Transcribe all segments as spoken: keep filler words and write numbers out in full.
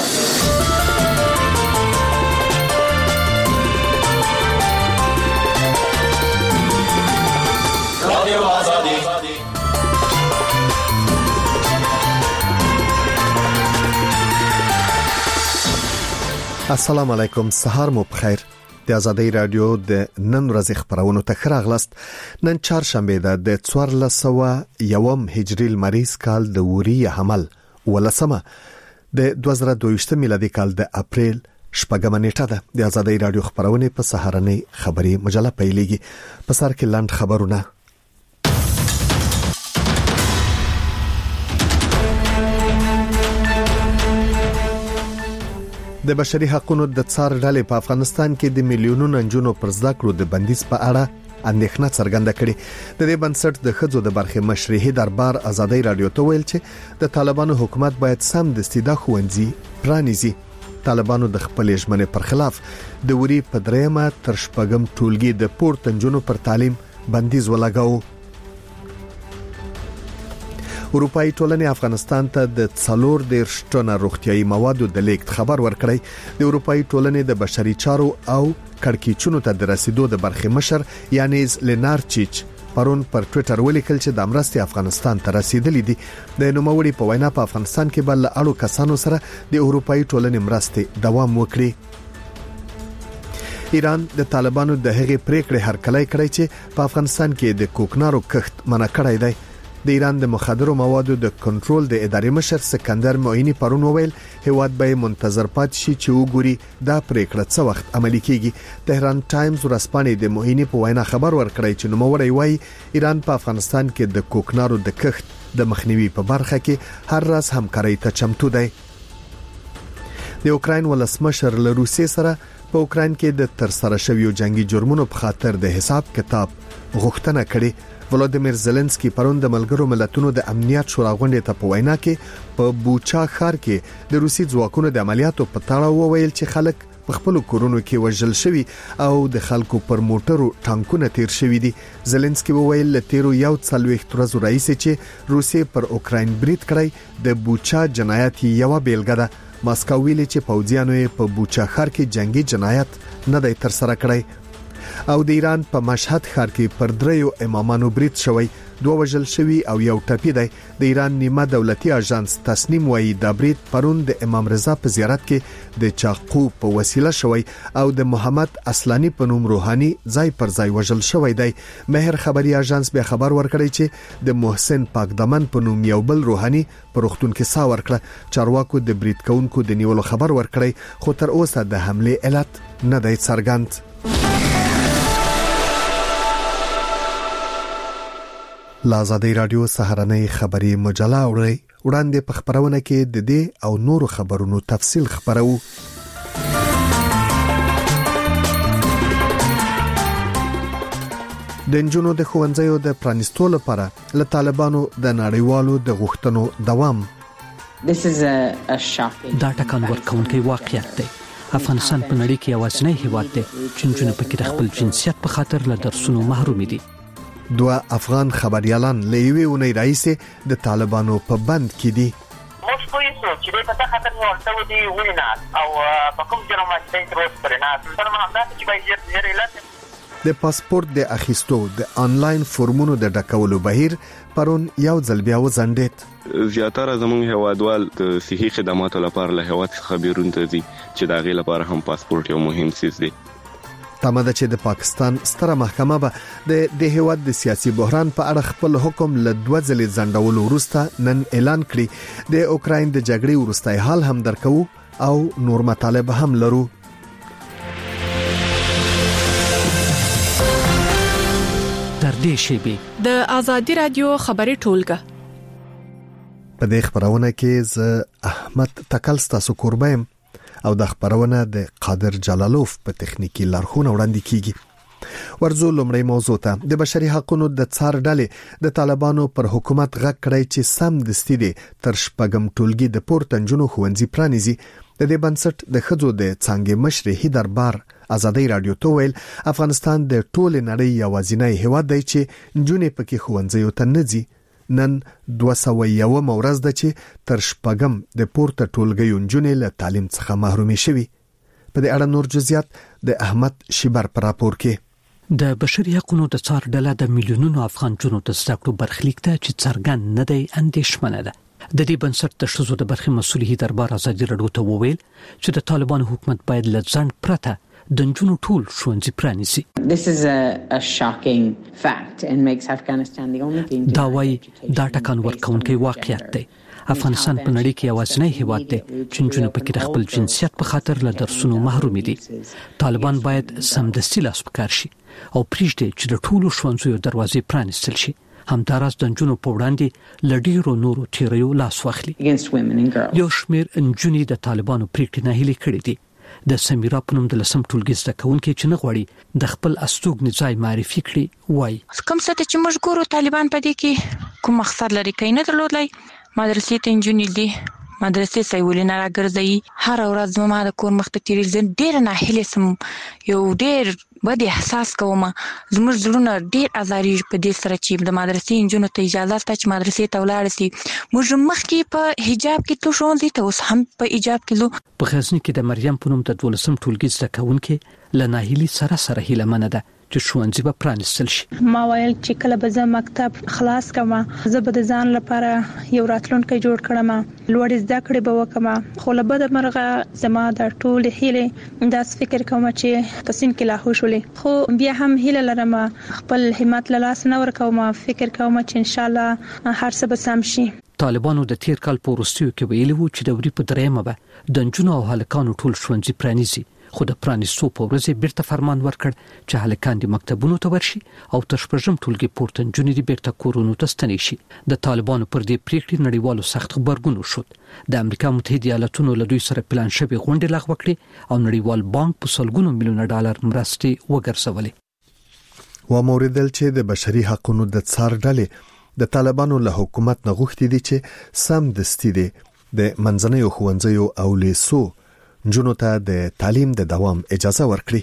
رادیو آزادی. السلام علیکم، سهار مو بخیر. د آزادۍ رادیو د نن ورځې خبرونو ته ښه راغلاست. نن چهارشنبه ده د څوارلس سوه یوم هجري لمریز کال د وري حمل ولسمه د دوه زره دوه میلادي کال د اپریل شپږمه نیټه ده. د آزادۍ رادیو خبرونه په سهارنۍ خبري مجله پیلېږي. په سر کې لاند خبرونه. د بشري حقوقو د څار ډلې په افغانستان کې د میلیونونو نجونو پر زده کړو د بندیز په اړه اندېښنه څرګنده کړې. د دې بنسټ د ښځو د برخې مشرحي دربار آزادۍ رادیو ته ویل چې د طالبانو حکومت باید سم د استیدا خوندزي پرانیزي. طالبانو د خپل ژمنې پر خلاف د وري په درېمه تر شپږم ټولګي د پورته نجونو پر تعلیم بندیز ولګاو. اروپאי ټولنې افغانستان ته د څلور دیرش ټنه روغتيایي موادو د لیکت خبر ورکړی. د اروپאי ټولنې د بشري چارو او کړکېچونو ته د رسیدو د برخې مشر یانیز لینارچیچ پرون پر ټوئیټر ولیکل چې د امرستي افغانستان ته رسیدلې دي. د نوموړي په وینا په افغانستان کې بل اړو کسانو سره د اروپאי ټولنې مرستې دوام وکړي. ایران د طالبانو د هغې پریکړې هرکلی کړی چې په افغانستان کې د کوکنارو کښت منع کړی دی. د ایران د مخدرو موادو د کنټرول د ادارې مشر سکندر معینی پرون وویل هیواد به منتظر پات شي چې وګوري دا پریکړه څه وخت عملي کیږي. تهران ټایمز ورځپاڼې د معینی په وینا خبر ورکړی چې نوموړی وایي ایران په افغانستان کې د کوکنارو د کښت د مخنیوي په برخه کې هر راز همکاري ته چمتو دی. د اوکراین ولسمشر له روسیې سره په اوکراین کې د ترسره شویو جنگي جرمونو په خاطر د حساب کتاب غوښتنه کړې. ولادیمیر زيلنسکي پرون د ملګرو ملتونو د امنیت شورا غونډې ته په وینا کې په بوچا ښار کې د روسي ځواکونو د عملیاتو په تړاو وویل چې خلک په خپل کورونو کې وژل شوي او د خلکو پر موټرو ټانکونه تیر شوي دي. زيلنسکي وویل ل تیرو یو څلوېښت ورځې رئیس چې روسي پر اوکراین برید کړی د بوچا جنایت یو بیلګه ده. ماسکو ویلي چې پوځیانو په بوچا ښار کې جنگي جنایت نه دی تر سره کړی. او د ایران په مشهد ښار کې پر دریو امامانو برید شوی، دوه وژل شوي او یو ټپي دی. د ایران نیمه دولتي اژانس تسنیم وایي دا برید پرون د امام رضا په زیارت کې د چاقو په وسیله شوی او د محمد اصلانی په نوم روحاني ځای پر ځای وژل شوی دی. مهر خبري اژانس به خبر ورکړی چې د محسن پاکدمن په نوم یو بل روحاني په روغتون کې سا ورکړه. چارواکو د برید کوونکو د نیولو خبر ورکړی، خو تر اوسه د حمله علت نه دی څرګند. آزادۍ رادیو سهارنۍ خبري مجله اوري. وړاندې په خبرونه کې د دې او نورو خبرونو تفصیل خبرو. د نجونو د ښوونځیو د پرانیستو لپاره له طالبانو د نړیوالو د غوښتنو دوام. دا ټکان ورکوونکی واقعیت دی. افغانستان په نړۍ کې یوازینی هیواد دی چې نجونې پکې د خپل جنسیت په خاطر له درسونو محروم دي. دوه افغان خبريالان له یوې ونې راځي د طالبانو په بند کې دي. موږ پوه شو چې د پتا خاطر ورته ودی وینا او په کوم جرم باندې تروس پرنا سره همدا چې باید یې علت د پاسپورت د اخیستو د انلاین فورمونو د ډکولو بهیر پرون یو ځل بیا وځنډید. زیاتره زموږ هوادوال د صحي خدماتو لپاره له هواد څخه بیرون ته ځي چې دا غي لپاره هم پاسپورت یو مهم څیز دی. تمه ده چې د پاکستان ستره محکمه به د د هیواد د سیاسي بحران په اړه خپل حکم له دوه ځلې ځنډولو وروسته نن اعلان کړي. د اوکراین د جګړې وروستۍ حال هم درکو او نور مطالب هم لرو. تر دې شیبې د آزادۍ رادیو خبري ټولګه په دې خبرونه کې ز احمد تکل ستاسو قربایم او د خبرونه د قادر جلالوف په تخنیکی لارښوونه وړاندې کیږي. ورزو لومړی موضوع ته د بشري حقوقو د څار ډلې د طالبانو پر حکومت غږ کړی چې سم دستي دي تر شپږم ټولګي د پورتنجونو خوندزي پرانیزي. د دې بنسټ د خځو د څنګه مشرحي دربار آزادۍ رادیو ته ویل افغانستان د ټول نړۍ یوازینی هیواد دی چې جنونې پکې خوندزي ته نه ځي. نن دوه سوه یو ورځ ده چې تر شپږم د پورته ټولګیو نجونې له تعلیم څخه محرومې شوي. په دې اړه نور جزئیات د احمد شیبر پر راپور کې. د بشري حقوقو د څار ډله د میلیونونو افغان جنونو د زده کړو برخلیک ته چې څرګند نه دی اندېښمنه ده. د دې بنسټ د ښځو د برخې مسؤلیت دربار ازادي راډیو ته وویل چې د طالبانو حکومت باید له ځنډ پرته د نجونو ټول ښوونځي پرانیسي. This is a, a shocking fact and makes Afghanistan the only thing. دا وايي دا ټکان ورکوونکی واقعیت دی. افغانستان په نړۍ کې یوازینی هیواد دی چې نجونې پکې د خپل جنسیت په خاطر له درسونو محروم دي. طالبان باید سمدستي لاس پکار شي او پریږدي چې د ټولو ښوونځیو دروازې پرانیستل شي. همداراز د نجونو په وړاندې له ډیرو نورو تیریو لاس واخلي. یو شمېر نجونې د طالبانو پریکړې ناهیلې کړې دي. د سمیرا په نوم د لسم ټولګي زده کوونکي چې نه غواړي د خپل استوګنې ځای معرفي کړي وایي کوم څه چې موږ ګورو طالبان په دې کې کوم مقصد لري کین نه درلودلای مدرسې ته انجونې دي مدرسې سیولینه راګرځي هر ورځ ما د کور مخ ته تیریل زن ډیر نه هلي سم یو ډیر بده احساس کوم زموږ زړونه ډیر ازاري په دې سره چې د مدرسې انجونو ته اجازه شته چې مدرسې ته ولاړ شي موږ مخکې په حجاب کې تلو شو دي ته اوس هم په حجاب کې لو. په غزنی کې د مریم په نوم د دولسم ټولګي زده کوونکي له ناهیلي سره سره هیله منه ده چې ښوونځي به پرانیستل شي. ما ویل چې کله به زه مکتب خلاص کړم زه به د ځان لپاره یو راتلونکی جوړ کړم لوړ زده کړې به وکړم خو له بده مرغه زما د ټول هیله داس فکر کوم چې په سین کې لا خوشولې خو بیا هم هیله لرم خپل همت له لاس نه ورکوم فکر کوم چې ان شاء الله هر څه به سم شي. طالبانو د تیر کال په وروستیو کې ویلي وو چې د وری په دریمه به د نجونو او هلکانو ټول ښوونځي پرانیزي خو د پرانیستو په ورځ بیرته فرمان ورکړ چې هلکان د مکتبونو ته ورشي او تر شپږم ټولګي پورته نجونې د بیرته کورونو ته ستنې شي. د طالبانو پر دې پریکړې نړیوالو سخت خبرګون وشود. د امریکا متحده ایالاتونو له دوی سره پلان شوی غونډې لغوه کړې او نړیوال بانک په سلګونو میلیونه ډالر مرستې وګرځولې. و موردل چې د بشري حقوقو د څار ډلې د طالبانو له حکومت نه غوښتي دي چې سم دستي دي د منځنیو ښوونځیو او لیسو نجونو ته د تعلیم د دوام اجازه ورکړي.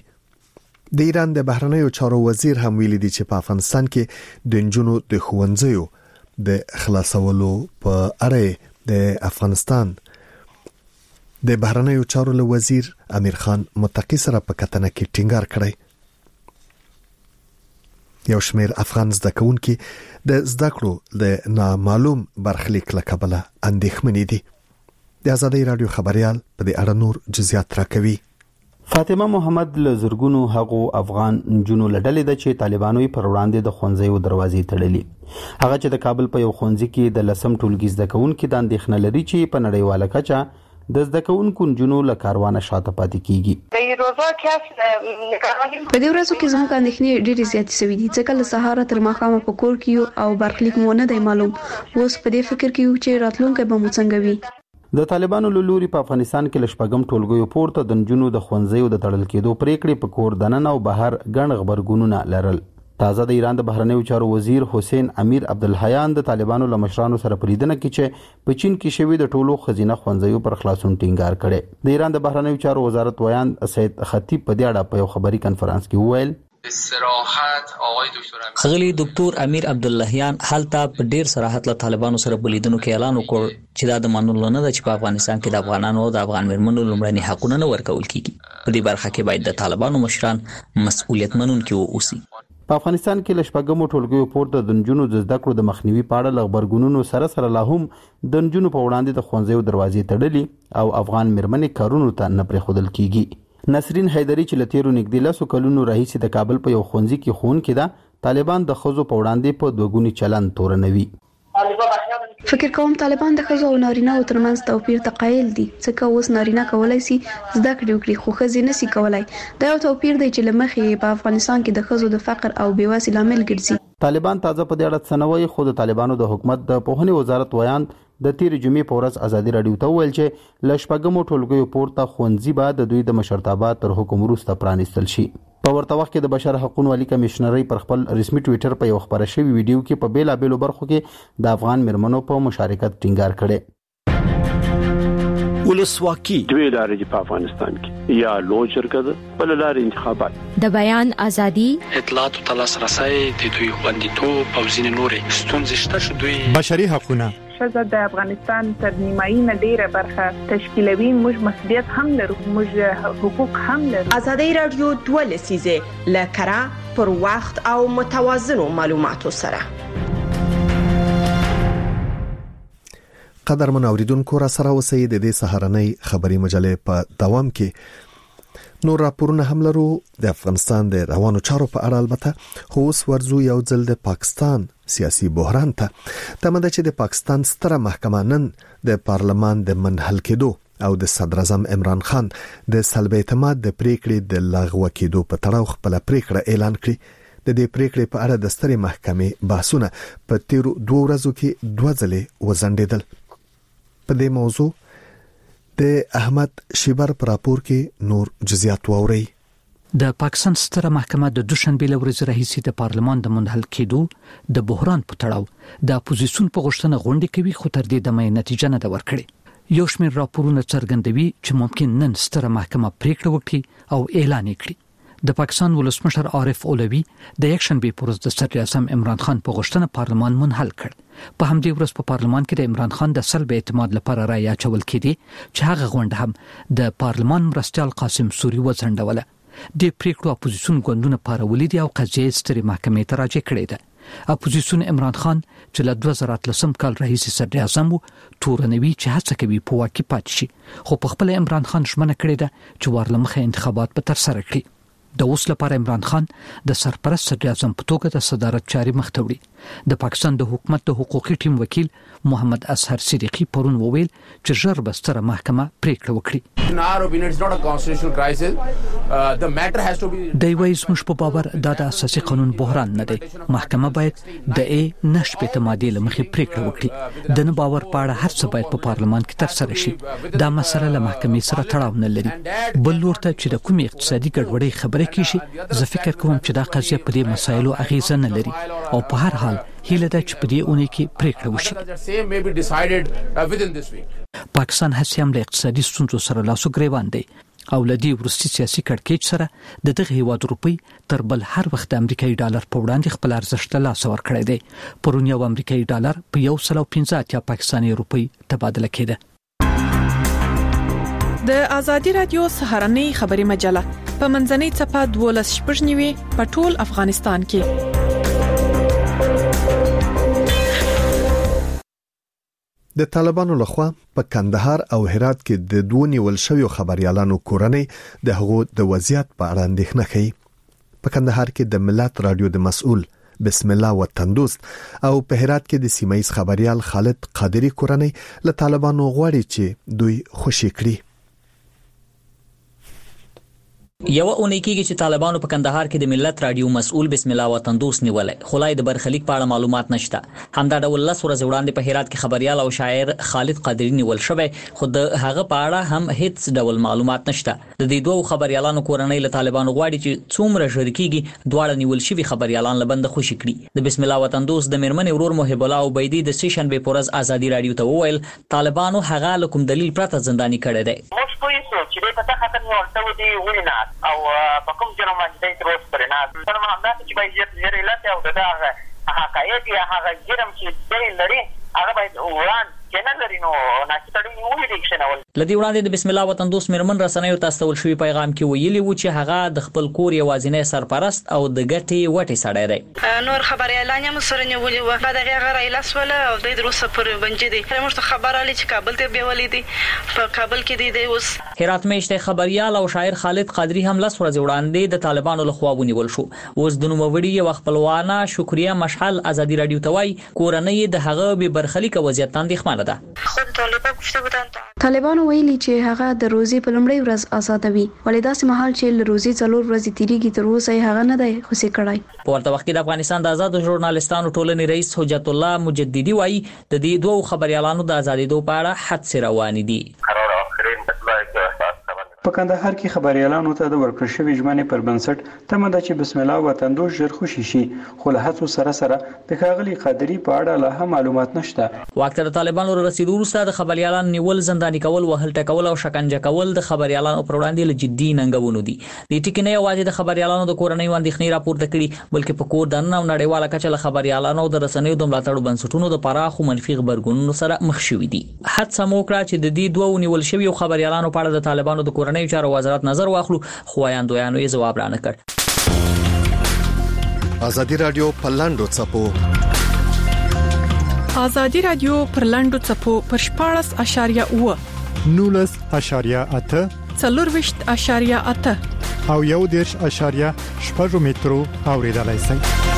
د ایران د بهرنیو چارو وزیر هم ویلي دی چې په افغانستان کې د نجونو د ښوونځیو د خلاصولو په اړه د افغانستان د بهرنیو چارو له وزیر امیر خان متقی سره په کتنه کې ټینګار کړی. یو شمېر افغان زده کوونکي د زده کړو د نامعلوم برخلیک له کبله اندېښمنې دي. د آزادۍ رادیو خبريال په دې اړه نور جزئیات راکوي. فاطمه محمد له زرګونو هغو افغان نجونو لړلې ده چې طالبانو پر وړاندې د ښوونځیو دروازې تړلې. هغه چې د کابل په یو ښوونځي کې د لسم ټولګي زده کوونکي د اندېښنه لري چې په نړیواله کچه د زده کوونکو نجونو له کاروانه شاته پاتې کیږي. په دې ورځو کې زموږ اندېښنې ډېرې زیاتې شوې دي ځکه له سهاره تر ماښامه په کور کې او برخلیک مو نه دی معلوم. اوس په دې فکر کې یو چې راتلونکی به مو څنګه وي. د طالبانو له لوري په افغانستان کې لشپږم ټولګیو پورته د نجونو د ښوونځیو د تړل کېدو پریکړې په کور دننه او بهر ګڼ خبرګونونه لرل. تازه د ایران د بهرنیو چارو وزیر حسین امیر عبدالحیان د طالبانو له مشرانو سره پریدنه کې چې په چین کې شوی د ټولو خزینه ښوونځیو پر خلاصون ټینګار کړي. د ایران د بهرنیو چارو وزارت ویان سید خطیب په دې اړه په یو خبري کنفرانس کې وویل خغلی ډاکټر امیر عبداللهیان حالته په ډیر صراحت له طالبانو سره بلیدونو کې اعلان وکړ چې دا د منلو نه ده چې په افغانستان کې د افغانانو او د افغان مېرمنو لومړني حقونه نه ورکول کیږي. په دې برخه کې باید د طالبانو مشران مسؤلیت منونکي واوسي. په افغانستان کې لشپږم ټولګیو پورته د نجونو د زده کړو د مخنیوي په اړه خبرګونونو سره سره لا هم د نجونو په وړاندې د ښوونځیو دروازې تړلې او افغان مېرمنې کارونو ته نه پرېښودل کیږي. نسرین حیدری چې لتیرو نږدې لسو کلونو راهیسې د کابل په یو ښوونځي کې ښوونکې ده طالبان د ښځو په وړاندې په دوګوني چلند تورنوي. فکر کوم طالبان د ښځو او نارینه‌و ترمنځ توپیر ته قایل دي ځکه اوس نارینه کولای شي زده کړې وکړي خو ښځې نشي کولای. دا یو توپیر دی چې له مخې په افغانستان کې د ښځو د فقر او بېواسي لامل ګرځي. طالبان تازه په دې اړه څه نه وایي خو د طالبانو د حکومت د پوهنې وزارت ویان د تیر جمعې په ورځ ازادي راډیو ته ویل چې له شپږمو ټولګیو پورته ښوونځي به د دوی د مشرتابه تر حکم وروسته پرانیستل شي. په ورته وخت کې د بشر حقوقو عالی کمشنري پر خپل رسمي ټوئیټر په یو خبره شوی ویډیو کې په بیلابېلو برخو کې د افغان مېرمنو په مشارکت ټینګار کړي. ولسواکي دوی لارې په افغانستان کې یا لوی شرکت بل لارې انتخابات د بیان ازادي اطلاعات او تلاسرسي د دوی خوندیتوب او ځینې نورې ستونزې شته چې دوی بشري حقوقونه شزه د افغانستان تر نیمایي نه ډیره برخه تشکیلوي موږ مسؤلیت هم لرو موږ حقوق هم لرو ازادي رادیو دوه لسیزه لکرا پر وخت او متوازن معلوماتو سره قدر من اوریدونکو را سره اوسئ د دې سهارنۍ خبري مجلې په دوام کې نور راپورونه هم لرو د افغانستان د روانو چارو په اړه البته خو اوس ورزو یو ځل د پاکستان سیاسي بحران ته تمه ده چې د پاکستان ستره محکمه نن د پارلمان د منحل کېدو او د صدر اعظم عمران خان د سلب اعتماد د پریکړې د لغوه کېدو په تړاو خپل پریکړه اعلان کړې د دې پریکړې په اړه د سترې محکمې بحثونه په تیرو دوه ورځو کې دوه ځلې وزندیدل په دې موضوع د احمد شیبر پر راپور کې نور جزئیات ووري د پاکستان ستره محکمه د دوشنبه لورځ راهیسې د پارلمان د منحل کېدو د بحران په تړاو د اپوزیسیون په غوښتنه غونډه کوي خو تر دې دمه نتیجه نه دا ورکړي یو شمېر راپورونه څرګندوي چې ممکن نن ستره محکمه پریکړه وکړي او اعلان کړي د پاکستان ولسمشر عارف اولوی د یک شنبه پر ورځ د صدر اعظم عمران خان په غوښتنه پارلمان منحل کړ په همدې ورځ په پارلمان کې د عمران خان د سلب اعتماد لپاره رائے اچول کېدی چې هغه غونډه هم د پارلمان مرستيال قاسم سوري وځنډوله د پریکړو اپوزیسیون ګوندونه پارولې دي او قضیه سترې محکمې ته راجع کړې ده اپوزیسیون عمران خان چې له دوه زره اتلسم کال راهیسې صدر اعظم تورنوي چې هڅه کوي په واکې پاتې شي خو په خپل عمران خان ژمنه کړې ده چې ورلمخه انتخابات به تر سره کړي د اوس لپاره عمران خان د سرپرست صدر اعظم په توګه د صدارت چاري مخ ته وړي د پاکستان د حکومت د حقوقي ټیم وکیل محمد اظهر صدیقی پرون وویل چې ژر به ستره محکمه پریکړه وکړي د وایس مش په باور د اساسي قانون بحران نه دی محکمه باید د ای نشپې تمادې لمخې پریکړه وکړي د نه باور په اړه هر څه باید په پارلمان کې تر سره شي دا مسله له محکمې سره تړاو نه لري بل ورته چې د کومې اقتصادي ګډوډۍ خبره کیږي زه فکر کوم چې دا قضیه په دې مسایلو اغیزه نه لري او په هر حال هیله ده چې په دې اونۍ کې پریکړه وشي پاکستان هڅه هم له اقتصادي ستونزو سره لاس ګریوان دی او لدی ورستي سیاسي کړکېچ سره د دغه هیواد روپی تر بل هر وخت د امریکایي ډالر په وړاندې خپل ارزښت له لاس ور کړی دی پرون یو امریکایي ډالر په یو سل او پنځه اتیا پاکستاني روپی تبادله کېده د ازادي رادیو سهارنۍ خبري مجله په منځنۍ چپه دولس شپږنیوي په ټول افغانستان کې د طالبانو لخوا په کندهار او هرات کې د دوه نیول شویو خبريالانو کورنۍ د هغو د وضعیت په اړه اندېښنه کوي په کندهار کې د ملت رادیو د مسؤل بسم الله وطندوست او په هرات کې د سیمایي خبريال خالد قادری کورنۍ له طالبانو غواړي چې دوی خوشی کړي یو اونۍ کېږي چې طالبانو په کندهار کې د ملت رادیو مسؤل بسم الله وطندوس نیولې خلای د برخلیک په اړه معلومات نشته همدا ډول لس ورځې وړاندې په هرات کې خبريال او شاعر خالد قادری نیول شوی خو د هغه په اړه هم هیڅ ډول معلومات نشته د دې دوه خبريالانو کورنۍ له طالبانو غواړي چې څومره ژر کېږي دواړه نیول شوی خبريالان لبند خوشی کړي د بسم الله وطندوس د میرمن ورور محب الله عبیدی د سې شنبه پورز ازادي رادیو ته وویل طالبانو هغه له کوم دلیل پرته زنداني کړي دي موږ کوی چې په تا خاطر ورته ودی وینا او په کوم جرم باندې تر اوسه پرې نه تر ما هم دا چې باید یې لته او دا حقایق یا هغه جرم چې دی لري هغه باید وړاندې کنه لري نو ناکتړي ویلي ډیکشن اول لدی وړاندې د بسم الله وطندوس میرمن رسنیو تاسو ول شوی پیغام کې ویلي و چې هغه د خپل کور یوازینی سرپرست او د ګټي وټي سړی دی نور خبري اعلان یې مسره نیولې و بعد هغه رایلاس ولا او د دروسه پر بنجې دي موږ ته خبر علي چې کابل ته بیولې دي په کابل کې دي د اوس هرات میشته خبريال او شاعر خالد قادری هم لس ورځې وړاندې د طالبانو لخوا ونیول شو اوس د نوموړي یو خپلوانه شکریا مشعل ازادي رادیو توای کورنۍ د هغه به برخلیک وضعیت اندېښمنه ده طالبانو ویلي چې هغه د روزي په لومړۍ ورځ آزادوي ولې داسې مهال چې له روزي څلور ورځې تیریږي تر اوسه هغه نه دی خوشي کړای په ورته وخت کې د افغانستان د آزاد ژورنالستانو ټولنې رئیس حجت الله مجددي وایي د دې دوه خبريالانو د آزادېدو په اړه حد سره روان دي په په کندهار کې خبريالانو ته د ورکړ شوی ژمنې پر بنسټ تمه ده چې بسم الله وطندوس ژر خوشي شي، خو له هڅو سره سره د ښاغلي قادري په اړه لا هم معلومات نشته. واکته د طالبانو رسیدو وروسته د خبريالانو نیول، زنداني کول، وهل ټکول او شکنجه کول د خبريالانو پر وړاندې له جدي ننګونو دي. د ټکی نه یوازې د خبريالانو د کورنۍ اندېښنې راپورته کړي، بلکې په کور دننه او نړیواله کچه له خبريالانو د رسنیو د ملاتړ بنسټونو د پراخو منفي خبرګونونو سره مخ شوي دي. حادثه موکړه چې د دې دوه نیول شوی او خبريالانو په اړه د طالبانو د کورنۍ چارو وزارت نظر واخلو، خو وایاندویانو یې جواب رانه کړ. ازادي رادیو په لاندو چپو ازادي رادیو پر لاندو چپو پر شپاړس اشاریه اوه نولس اشاریه اته څلورويشت اشاریه اته او یو دیرش اشاریه شپږ مترو اوریدلای شئ.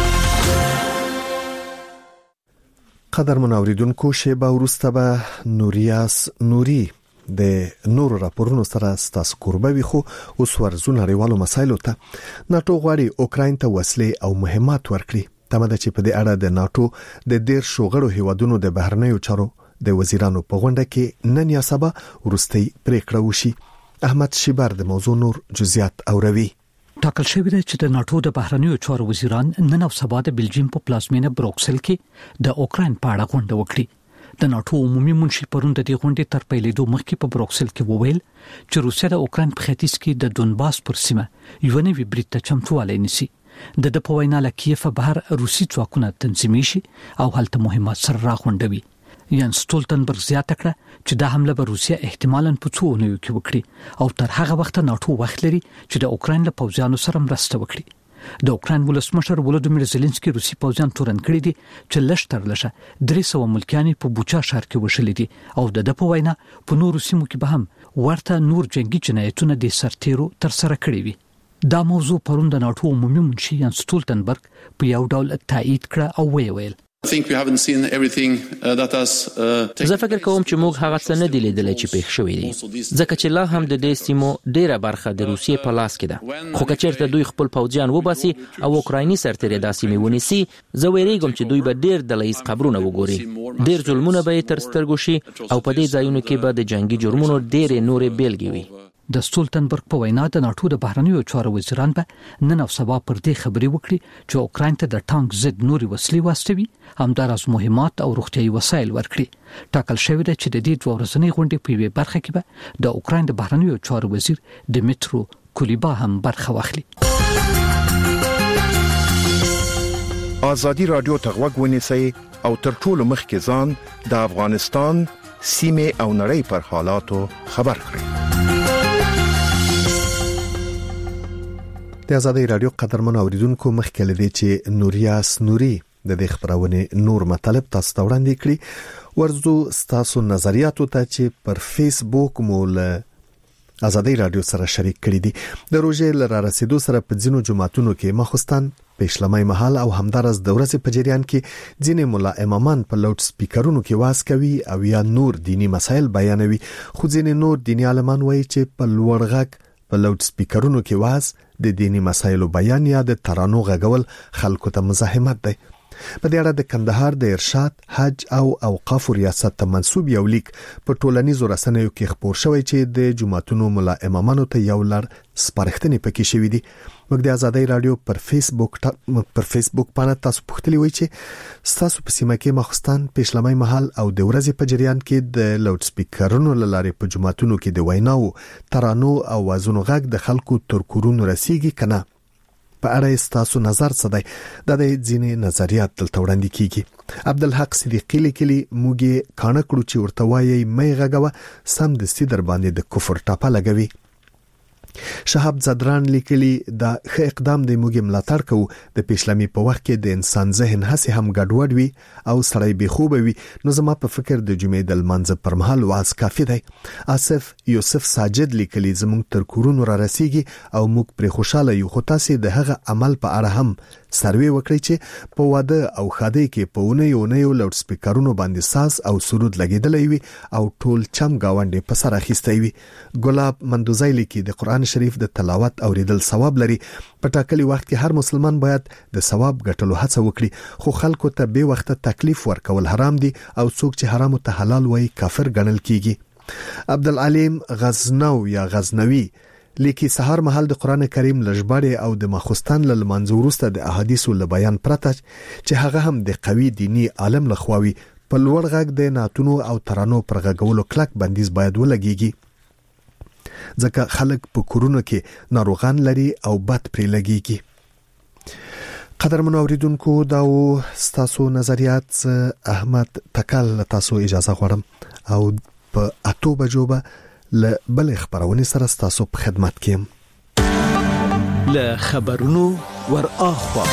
قدر منوریدونکو شیبه ورسته به نوریاس نوري د نورو راپورونو سره ستاسو قربوي، خو اوس ورزو نړیوالو مسایلو ته. ناتو غواړي اوکراین ته وسلې او مهمات ورکړي. تمه ده چې په دې اړه د ناتو د ډیر شوغړو هیوادونو د بهرنیو چارو د وزیرانو په غونډه کې نن یا سبا ورستي پریکړه وشي. احمد شیبر د موضوع نور جزئیات اوروي. ټاکل شوی دی چې د ناتو د بهرنیو چارو وزیران نن او سبا د بلجیم په پلازمینه بروکسل کې د اوکراین په اړه غونډه وکړي. د ناتو عمومي منشي پرون د دې غونډې تر پیلېدو مخکې په بروکسل کې وویل چې روسیا د اوکراین په ختیځ کې د دونباس پر سیمه یو نوی برید ته چمتووالی نیسي. د د په وینا له کیف بهر روسي ځواکونه تنظیمي شي او هلته مهمات سره راغونډوي. یان سټولټنبرګ زیاته کړه چې دا حمله به روسیا احتمالاً په څو اونیو کې وکړي او تر هغه وخت ناتو وخت لري چې د اوکراین له پوځیانو سره مرسته وکړي. د اوکراین ولسمشر ولودیمیر زيلنسکي روسي پوځیان تورن کړی دي چې لشتر لشه درې سوه ملکیان په بوچا ښار کې وشلې دي او د د په وینا په نورو سیمو کې به هم ورته نور جنگي جنایتونه د سرتیرو تر سره کړی وي. دا موضوع پرون د ناتو عمومي منشي یان سټولټنبرګ په یو ډول تایید کړه او ویل زه فکر کوم چې موږ هغه څه نه دی لیدلی چې پېښ شوی دی، ځکه چې لا هم د دې سیمو ډیره برخه د روسیې په لاس کې ده. خو که چېرته دوی خپل پوځیان وباسي او اوکرایني سرتیري دا سیمې ونیسي، زه ویریږم چې دوی به ډیر ډله ییز قبرونه وګوري، ډیر ظلمونه به یې تر سترګو شي او په دې ځایونو کې به د جنگي جرمونو ډیرې نورې بیلګې وي. د سټولټنبرګ په وینا د ناتو د بهرنیو چارو وزیران به نن او سبا پر دې خبرې وکړي چې اوکراین ته د ټانک ضد نوري وسلې واستوي، همداراز مهمات او روغتيایي وسایل ورکړي. ټاکل شوی دی چې د دې دوه ورځنۍ غونډې په یوه برخه کې به د اوکراین د بهرنیو چارو وزیر دمیترو کولیبا هم برخه واخلي. ازادي رادیو ته غوږ ونیسئ او تر ټولو مخکې ځان د افغانستان سیمه او نړۍ پر حالاتو خبر کړئ. د ازادي رادیو قدرمن اوریدونکو مخکې لدی چې نوریاس نوري د دې خبرونه نور مطلب تاسو ته وړاندې کړی. ورزو ستاسو نظریاتو ته چې پر فیسبوک مول ازادي رادیو سره شریک کړی دي. د روزې لره رسیدو سره په ځینو جماعتونو کې مخستان پېشلمای محل او همدارس د ورځې په جریان کې ځینې مولا امامان په لاوډ سپیکرونو کې واز کوي او یا نور دینی مسایل بیانوي، خو ځینې نور دینی عالمان وایي چې په لوړ غږ په لاوډ سپیکرونو کې واز د دینی مسایلو بیان یا د ترانو غږول خلکو ته مزاحمت دی. په دې اړه د کندهار د ارشاد حج او اوقاف ریاست ته منسوب یو لیک په ټولنیزو رسنیو کې خبر شوی چې د جمعتونو مولا امامانو ته یو لړ سپارښتنې پکې شوې دي. موږ د ازادي رادیو پر فیسبوک تا... پر فیسبوک باندې تاسو پوښتنه وی چې تاسو په سیمه کې مخستان پېشلمای محل او د ورځې په جریان کې د لاوډ سپیکرونو لاره په جمعتونو کې د ویناو ترانو او وازونو غږ د خلکو تر کورونو رسیږي کنه. په اړه تاسو نظر څه دی؟ د دې ځینې نظریات دلته وړاندې کیږي. عبدالحق صدیقی لیکلي موږ کانه کړو چې ورته وایي مې غږوه سم د سیدر باندې د کفر ټاپه لګوي. شهاب زدران لیکلي دا ښه اقدام دی، موږ ملاتړ کوو. د پېشلمي په وخت کې د انسان ذهن هسې هم ګډوډ وي او سړی بې خوبه وي، نو زما په فکر د جمعې د لمانځه پر مهال واز کافي دی. آصف یوسف ساجد لیکلي زموږ تر کورونو را رسیږي او موږ پر خوشاله یو، خو تاسو د هغه عمل په اړه هم سروي وکړئ چې په واده او خاده کې په ونه یو نه یو لاوډ سپیکرونو باندې ساز او سرود لګیدلې وي او ټول چم گاونډي په سر اخیستي وي. ګلاب مندوزای لیکي د قران شریف د تلاوت اوریدل ثواب لري. په ټاکلي وخت کې هر مسلمان باید د ثواب ګټلو هڅه وکړي، خو خلکو ته به وخت تکلیف ورکول حرام دي او څوک چې حرام ته حلال وایي کافر ګڼل کیږي. عبدالعلیم غزنو یا غزنوی لیکي سحر مهال د قران کریم لژبړې او د مخستان ل منځورسته د احادیثو ل بیان پرته چې هغه هم د قوي دینی عالم لخواوي په لوړ غږ د ناتونو او ترانو پر غږولو کلک بندیز باید ولګيږي ځکه خلک په کورونو کې ناروغان لري او بد پرې لګيږي. قدر منوریدونکو دا او تاسو نظریات احمد تکل تاسو اجازه غواړم او په اتو بجو به ل بل خبرونه سره تاسو په خدمت کې ل خبرونو ور اخوا.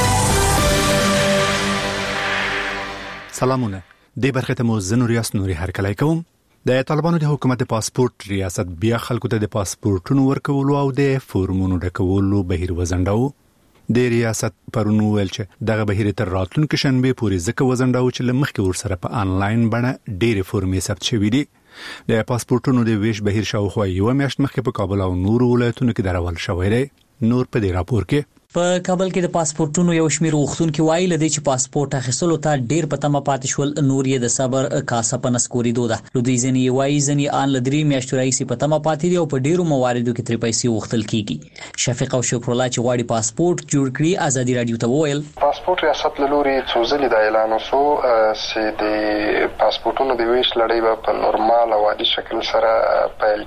سلامونه د برخه ته مو زنور یاس نوري هرکلای کوم. د طالبانو د حکومت پاسپورت ریاست بیا خلکو ته د پاسپورتونو ورکولو او د فورمونو ډکولو بهیر وزنداو. د ریاست پرونو ویل چې دغه بهیر تر راتلونکو شنبه پورې ځکه وزنداو چې لمخکې ورسره په انلاین بڼه ډېر فورمې ثبت شوې دي. د پاسپورتونو د ویش بهیر شاوخوا یو میاشت مخکې په کابل او نورو ولایتونو کې درول شوی دی. نور په دې راپور کې په کابل کې د پاسپورتونو یو شمېر غوښتونکو وایي لدی چې پاسپورت اخیستلو ته ډیر په تمه پاتې شول. نور یې د صبر کاسه په نسکوري دوده لدی ځنی وایي ځنی ان لدري میاشتو راځي په تمه پاتې دی او په ډیرو مواردو کې تر پیسې وختل کیږي. شفیق او شکر الله چې غواړي پاسپورت جوړ کړي ازادي رادیو ته وویل پاسپورت ریاست لوري څو ځلې د اعلان وسو چې د پاسپورتونو د ویش لړۍ په نورمال او عادي شکل سره پیل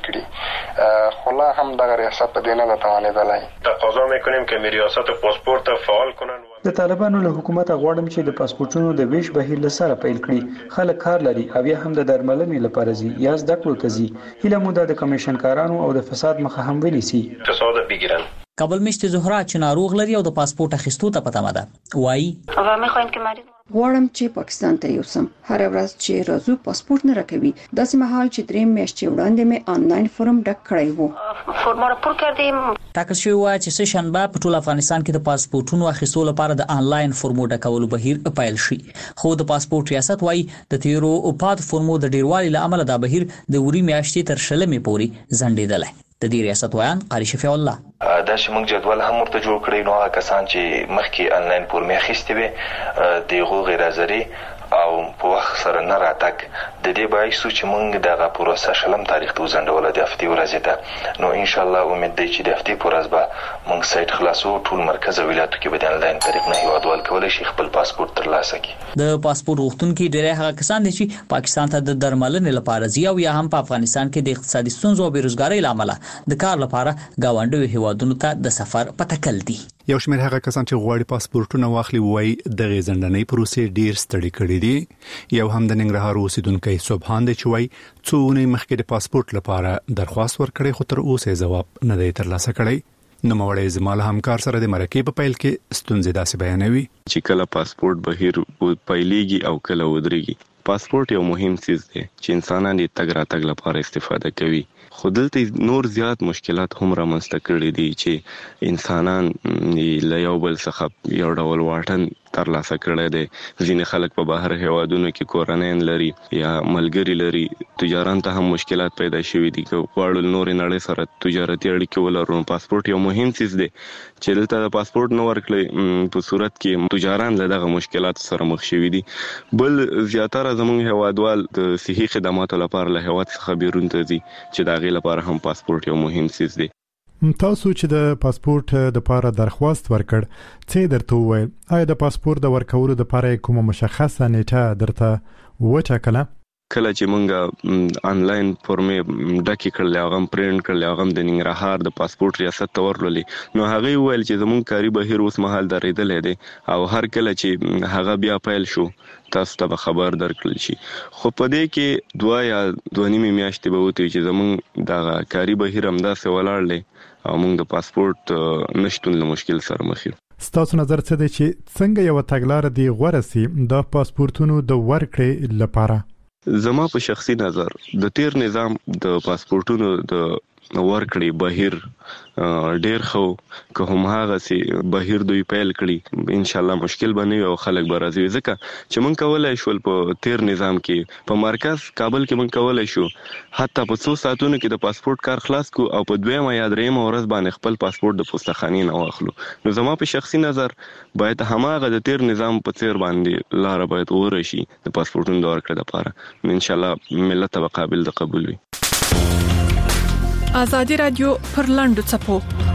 کړي خو لا هم د ریاست په دینه د توانیدلای تقاضا میکنیم که ریاست پاسپورت فعال کنن. د طالبانو له حکومت غواړم چې د پاسپورتونو د ویش بهیر لسره پیل کړي. خلک کار لري او یا هم د درملنې لپاره زی یا زده کړو ته زی. هله مو د کمیشن کارانو او د فساد مخه هم ونیسي. فساد بگیرن. کابل مشت زهرا چې ناروغ لري او د پاسپورت اخیستو ته پته مده وایي و میخوایم که مریض غواړم چې پاکستان ته یوسم هر ورځ چې راځو پاسپورت نه راکوي. داسې مهال چې درې میاشتې وړاندې مې آنلاین فرم ډک کړی وو. فرم را پر کردیم. ټاکل شوی و چې سه شنبه په ټول افغانستان کې د پاسپورتونو اخیستلو لپاره د آنلاین فرمو ډکولو بهیر پیل شي. خو د پاسپورت ریاست وایي د تیرو پات فرمو د ډیروالي لامل دا بهیر د وری میاشتې تر شلمې پورې ځنډیدل. د دې ریاست وایان قاری شفیع الله دا چې موږ جدول هم ورته جوړ کړی نو هغه کسان چې مخکې آنلاین فورمې اخیستې وي دغه غیر حاضري او په وخت سره نه راتګ د دې باعث چې موږ دغه پروسه شلم تاریخ ته وزندول د هفتې ورځې ته نو ان شاء الله امید دی چې د هفتې پر ورځ به موږ سایت خلاصو ټول مرکز ولایتو کې به د آنلاین طریق نه هیوادوال کولای شي خپل پاسپورت ترلاسه کړي. د پاسپورت غوښتونکو ډېر هغه کسان دي چې پاکستان ته د درملنې لپاره ځي او یا هم په افغانستان کې د اقتصادي ستونزو او بیروزګارۍ لامل د کار لپاره گاونډي هیوادونو ته د سفر پټکل دي. یو شمېر هغه کسان چې غواړي پاسپورتونه واخلي وایي د غزندنې پروسې ډیر ستړي کړي دي. یو هم د ننګرهار اوسیدونکو سبحان دی چې وایي څو ونې مخکې د پاسپورت لپاره درخواست ورکړي خو تر اوسه جواب نه دی ترلاسه کړی. نو موړې زمال همکار سره د مرکې په پیل کې ستونزې داسې بیانوي چې کله پاسپورت بهیر پیلېږي او کله ودرېږي. پاسپورت یو مهم څیز دی چې انسانان یې تګ راتګ لپاره استفاده کوي. خو دلته نور زیات مشکلات هم رامنځته کړي دي چې انسانان له یو بل څخه یو ډول واټن ترلاسه کړي دي. ځینې خلک په بهر هیوادونو کې کورنۍ لري یا ملګری لري. تجاران ته هم مشکلات پیدا شوي دي. که غواړو نور نړۍ سره تجارتي اړیکې ولرو پاسپورت یو مهم څیز دی چې دلته د پاسپورت نو ورکړي په صورت کې تجاران له دغه مشکلات سره مخ شوي دي. بل زیاتره زموږ هیوادوال د صحي خدماتو لپاره له هیواد څخه بیرون ته ځي چې دغه لپاره هم پاسپورت یو مهم څیز دی. تاسو چې د پاسپورت د لپاره درخواست ورکړ څه درته وویل؟ آیا د پاسپورت د ورکولو لپاره کومه مشخصه نیټه درته وټاکله؟ کله چې مونږه آنلاین فورمې ډکې کړل هغه پرینټ کړل هغه د ننګرهار د پاسپورت ریاست ته ورلولې نو هغه ویل چې زموږ کاری بهیر اوس مهال درېدلې دي او هر کله چې هغه بیا پیل شو تاسو ته خبر درکړل شي. خو په دې کې دوه یا دوه نیمه میاشتې به وته چې زموږ د کاری بهیر هم داسې ولاړلې او موږ د پاسپورت نشټون له مشکل سره مخ یو. ستاسو نظر څه دی چې څنګه یو تګلار دی غوړه سي د پاسپورتونو د ورکړې لپاره؟ زما په شخصي نظر د تیر نظام د پاسپورتونو د ورکړې بهیر ډیر خو که هم هغه سي بهیر دوی پیل کړي ان شاء الله مشکل بنوي او خلک به راځي ځکه چې مونږ کولای شو په تیر نظام کې په مرکز کابل کې مونږ کولای شو حتی په څو ساعتونو کې د پاسپورت کار خلاص کو او په دویمه یا دریمه ورځ باندې خپل پاسپورت د پوسټخانې نه واخلو. نو زما په شخصي نظر باید هماغه د تیر نظام په څیر باندې لار باید غوړ شي د پاسپورتونو د ورکړې لپاره ان شاء الله ملت به قابل د قبول وي. ازادي رادیو پر لاندو چپو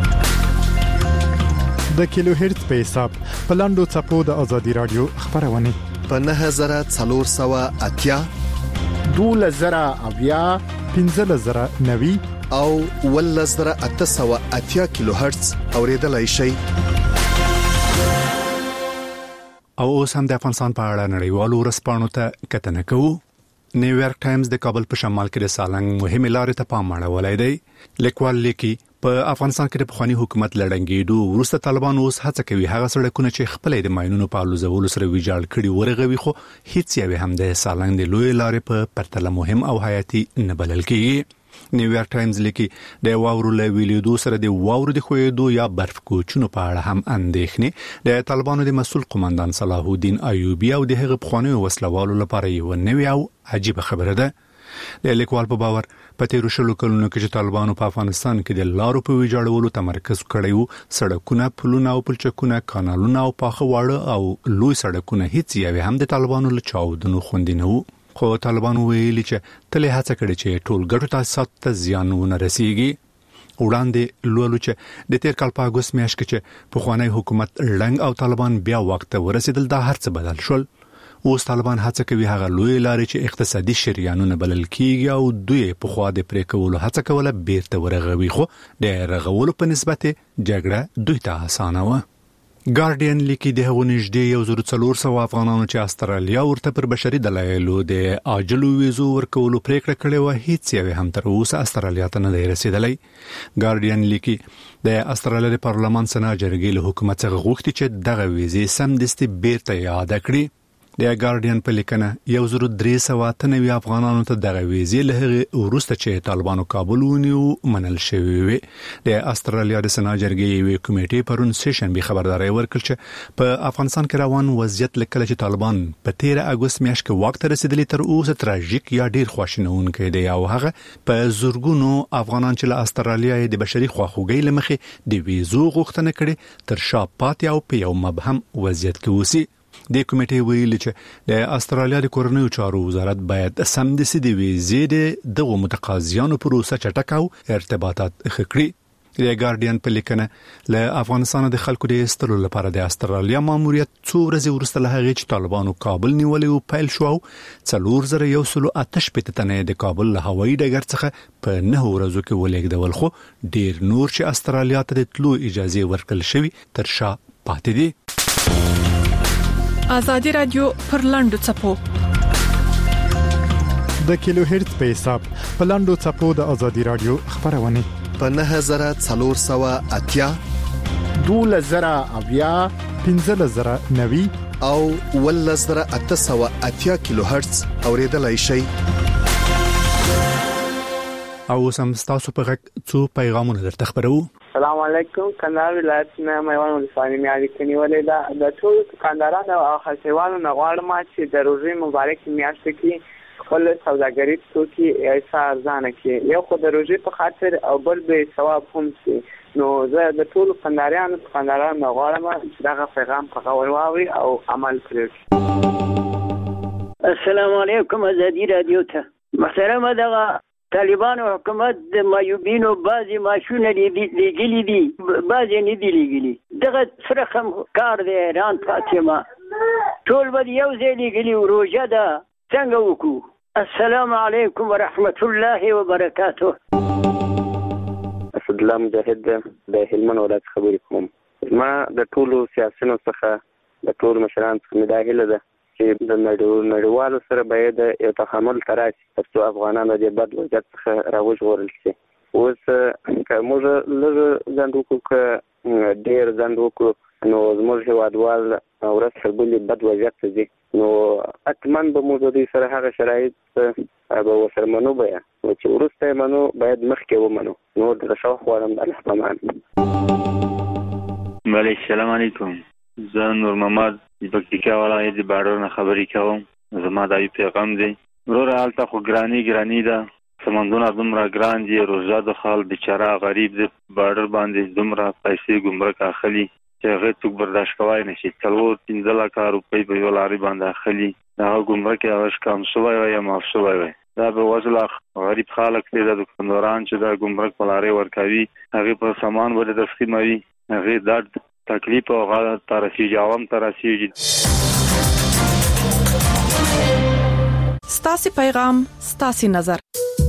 د کیلو هرتز په حساب په لاندو چپو د ازادي رادیو خبرونه په نه هزار څلور سوه اتیا دوله زره اویا پنځه زره نوي او ول زره اته سوه اتیا کیلو هرتز اوریدلای شي. او اوس هم د افغانستان په اړه نړیوالو ورځپاڼو ته کتنه کوو. نیویارک ټایمز د کابل په شمال کې د سالنګ مهمه لارې ته پام اړولای دی. لیکوال لیکي په افغانستان کې د پخوانی حکومت لړنګېدو وروسته طالبان اوس هڅه کوي هغه سړکونه چې خپل د ماينونو په لوزولو سره ویجاړ کړي ورغوي، خو هیڅ یو هم د سالنګ د لوی لارې په پرتله مهم او حیاتي نه بلل کېږي. نیویارک ټایمز لیکي د واورو له ویلیدو سره د واورو د خوېدو یا برف کوچونو په اړه هم اندېښنې د طالبانو د مسؤل قومندان صلاح الدین ایوبی او د هغه پخوانی وسلوالو لپاره یو نوې او عجیب خبره ده. د لیکوال په باور په تیرو شلو کلونو کې چې طالبانو په افغانستان کې د لارو په ویجاړولو تمرکز کړی وو، سړکونه، پلونه او پلچکونه، کانالونه او پاخه واړه او لوی سړکونه هیڅ یو هم د طالبانو له چاودنو خوندي نه وو. خو طالبانو ویلي چې تل هڅه کړې چې ټول ګډو تاسیسات ته زیان ونه رسیږي. وړاندې لولو چې د تیر کال په اگست میاشت کې چې پخوانی حکومت لنګ او طالبان بیا وخت ورسېدل دا هرڅه بدل شول. اوس طالبان هڅه کوي هغه لوی لارې چې اقتصادي شریانونه بلل کیږي او دوی په خوا د پرې کولو هڅه کوله بیرته ورغوي، خو د رغولو په نسبت جګړه دوی ته اسانه و. ګارډین لیکي د هغو نږدې یو زر څلور سوه افغانانو چې استرالیا ورته پر بشري دلایلو د عاجلو ویزو ورکولو پریکړه کړې و، هیڅ یو هم تر اوسه استرالیا ته نه دی رسیدلی. ګارډین لیکي د استرالیا د پارلمان سنا جرګې له حکومت څخه غوښتي چې دغه ویزې سمدستي بیرته یاد کړي. د ګارډین په لیکنه یو زر درې سوه اته نوي افغانانو ته دغه ویزې له هغه وروسته چې طالبانو کابل ونیو منل شوی وي. د استرالیا د سنا جرګې یوې کمیټې پرون سیشن به خبرداري ورکړه چې په افغانستان کې روان وضعیت لکه چې طالبان په تیر اگست میاشت کې وخت رسیدلی تر اوسه تراژیک یا ډیر خواشینونکی دی او هغه په زورګونو افغانان چې له استرالیا د بشري خواخوږۍ لمخې د ویزو غوښتنه کړي تر شا پاتې او په یو مبهم وضعیت کې اوسي. د کمیټې ویلي چې د استرالیا د کورنیو چارو وزارت باید سمدستي د ویزې دغه متقاضیانو پروسه چټک او ارتباطات ښه کړي. د ګارډین په لیکنه له افغانستان د خلکو د استلو لپاره د استرالیا ماموریت څو ورځې وروسته له هغې چې طالبانو کابل نیولې او پیل شو او څلور زره یو سلو اته شپېته تنې د کابل له هوایي ډګر څخه په نهو ورځو کې ولېږدول، خو ډیر نور چې استرالیا ته د تلو اجازه ورکړل شوی تر شا پاتې دي. ازادي رادیو پر لاندو چپو د کیلو هرتز په حساب په لاندو چپو د ازادي رادیو خبرونه په نه هزار څلور سوه اتیا دوله زره اویا پنځه زره نوي او ول زره اته سوه اتیا کیلو هرتز اوریدلای شي. او سم تاسو په غږ څو پیغامونه درته خبرو. السلام علیکم. کندهار ولایت نه میوان ولسوالۍ مې اړیکې نیولې ده. د ټولو کندهارانو او خلکوالو نه غواړم چې د روژې مبارک میاشت کې خپل سوداګریز توکي ایسا ارزانه کړي، یو خو د روژې په خاطر او بل به ثواب هم شي. نو زه د ټولو کندهاریانو کندهارانو نه غواړم چې دغه پیغام په غور واوري او عمل کړي. السلام علیکم. ازادي رادیو ته محترمه دغه طالبانو حکومت د مایوبینو بعضی ماشونه لګلي دي، بعضی نه دي لګلي. دغه فرخم کار دی ایران فاطمه ټول به یو ځای لګلي روژه ده څنګه وکړو. السلام علیکم ورحمت الله وبرکاته. اسد الله مجاهد د هلمند ولایت خبرې کوم. ما د ټولو سیاسيونو څخه د ټولو مشرانو څخه مداهله ده چې د نړیوالو سره باید یو تحمل تراشي ترڅو افغانان د بد وضعیت څخه راوژغورل شي. اوس که موږ لږ ځنډ وکړو که ډېر ځنډ وکړو نو زموږ هېوادوال ورځ تر بلې بد وضعیت ته ځي، نو حتما به موږ د دوی سره هغه شرایط به ورسره منو بیا چې وروسته یې منو باید مخکې ومنو. نو د شوق غواړم د الله په امان. بله السلام علیکم. زه نور محمد د پکتیکا ولایت د باډر نه خبرې کوم. زما دا یو پیغام دی وروره، هلته خو ګراني ګراني ده، سمندونه دومره ګران دي، روژه د خال بیچاره غریب د باډر باندې دومره پیسې ګمرک اخلي چې هغه څوک برداشت کوای نشي. څلور پنځه لکه روپۍ په یو لارې باندې اخلي، هغه ګمرک یې هغه کم شوی وای یا معاف شوی وای. دا به وزله غریب خلک دي د دکانداران چې د ګمرک په لارې ورکوي هغه په سامان ور تقسیموي هغه درد تکلیف او غلط ترسیږي عوام ترسیږي. ستاسي پیغام ستاسي نظر.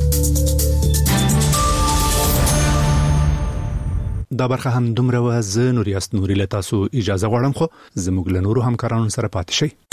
دا برخه هم دومره و زه نور یاست نوري له تاسو اجازه غواړم خو زموږ له نورو همکارانو سره پاتې شئ.